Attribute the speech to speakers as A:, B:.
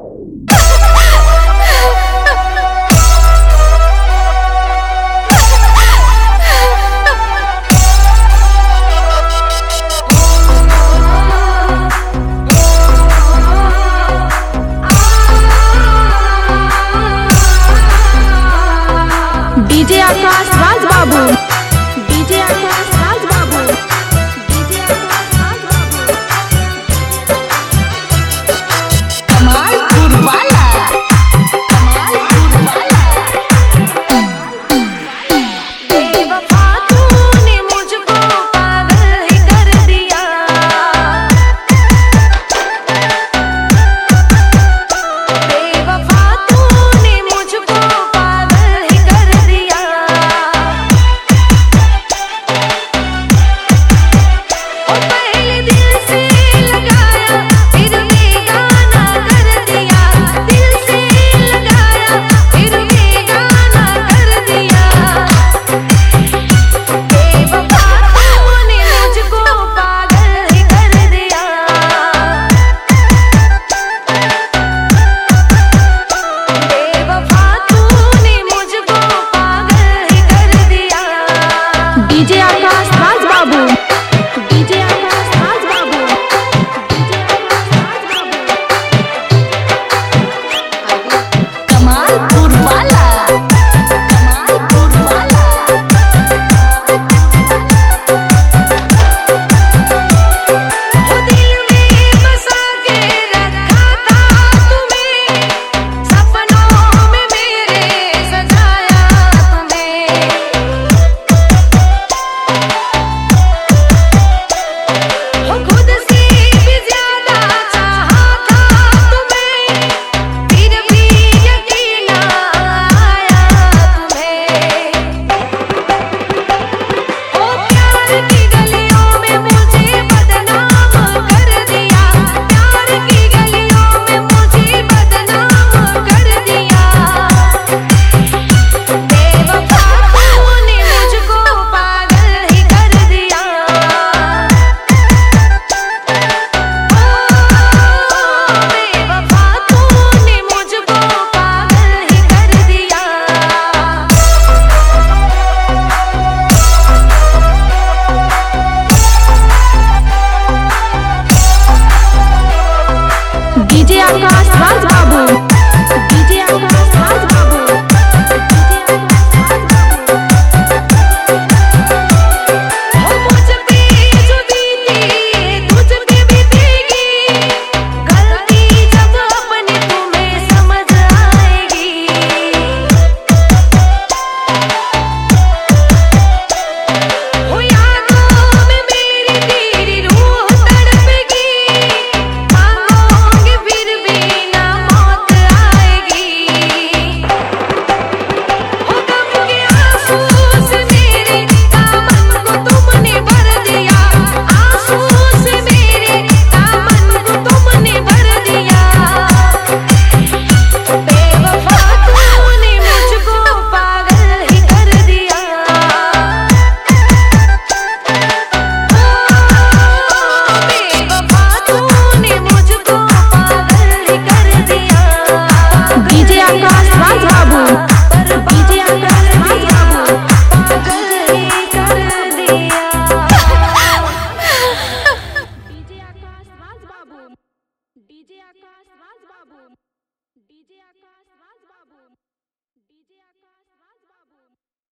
A: DJ Akash Raj बाबू, DJ Akash Raj बाबू, DJ Akash Raj बाबू। कमालपुर वाला, कमालपुर वाला। बेवफा तूने मुझको पागल ही कर दिया। बेवफा तूने मुझको पागल ही कर दिया। और पहले दिल से लगाया फिर बेगाना कर दिया। दिल से लगाया फिर बेगाना कर दिया। बेवफा तूने मुझको पागल ही कर दिया। बेवफा तूने मुझको पागल ही कर दिया। डीजे आकाश राज बाबू, डीजे आकाश राज बाबू, डीजे आकाश राज बाबू। कमालपुर वाला, कमालपुर वाला। वो दिल में बसा के रखा था तुम्हें, सपनों में मेरे सजाया तुम्हें। वो खुद से भी ज्यादा चाहा था तुम्हें, फिर भी यकीन आया तुम्हें। ओ प्यार की गलियों में मुझे बदनाम कर दिया। प्यार की गलियों में मुझे बदनाम कर दिया। बेवफा तूने मुझको पागल ही कर दिया। बेवफा तूने मुझको पागल ही कर दिया। डीजे आकाश राज बाबू, डीजे आकाश राज बाबू, डीजे आकाश राज बाबू। हो मुझ पे जो बीती तुझ पे बीतेगी। गलती जब अपनी तुम्हें समझ आएगी। हो यादों में मेरी तेरी रूह तड़पेगी। मांगोगे फिर भी ना मौत आएगी। हो गम के आंसू से मेरे दामन को तुमने भर दिया। आंसू से मेरे दामन को तुमने भर दिया। बेवफा तूने मुझको पागल ही कर दिया। बेवफा तूने मुझको पागल ही कर दिया। डीजे आकाश राज बाबू, डीजे आकाश राज बाबू, पागल ही कर दिया। डीजे आकाश राज बाबू, डीजे आकाश राज बाबू, डीजे आकाश राज बाबू।